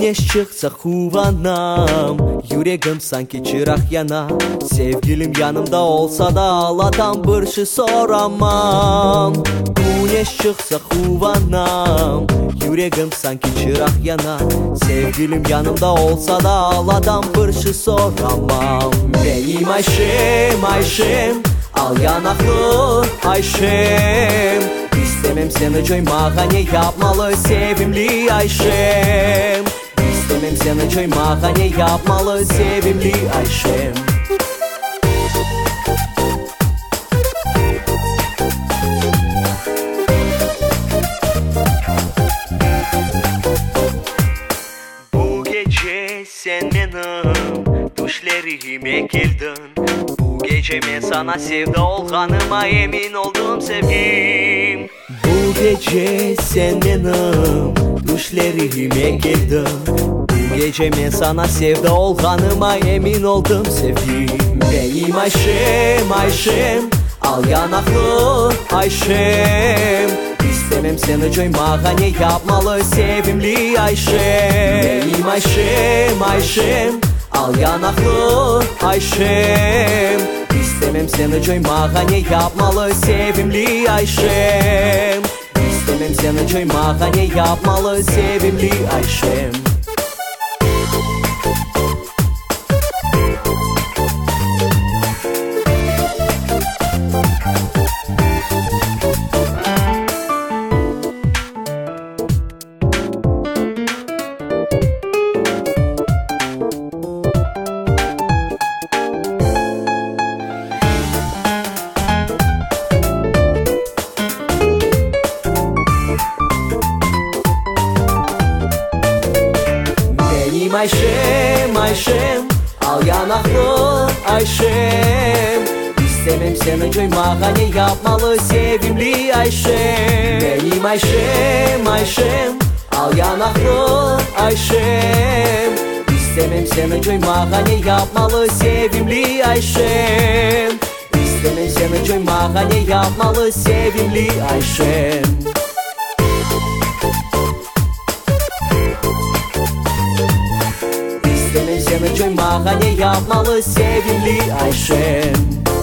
Güneş çıksa huvanam, yüreğim sanki çırak yana. Sevgilim yanımda olsa da ağlatan bir şey soramam. Güneş çıksa huvanam, yüreğim sanki çırak yana. Sevgilim yanımda olsa da ağlatan bir şey soramam. Benim Ayşem, Ayşem, al yanaklı Ayşem. İstemem seni coymağa, ne yapmalı sevimli Ayşem. İstemem seni coymağa, ne yapmalı sevimli Ayşem. Bu gece sen benim düşlerime geldin. Bu gece ben sana sevda olganıma emin oldum sevgim. Bu gece sen benim düşlerime geldin. Bu gece ben sana sevda olganıma emin oldum sevgim. Benim Ayşem, Ayşem, al yanaklı Ayşem. İstemem seni coymağa, ne yapmalı sevimli Ayşem. Benim Ayşem, Ayşem, al yanaklı Ayşem. İstemem seni coymağa, ne yapmalı sevimli Ayşem. İstemem seni coymağa, ne yapmalı sevimli Ayşem. Ayşem, Ayşem, al yanaklı Ayşem. İstemem seni coymağa, ne yapmalı sevimli Ayşem. Benim Ayşem, Ayşem, al yanaklı Ayşem. İstemem seni coymağa, ne yapmalı sevimli Ayşem. İstemem seni coymağa, ne yapmalı sevimli Ayşem. İstemem seni coymağa, ne yapmalı sevimli Ayşem.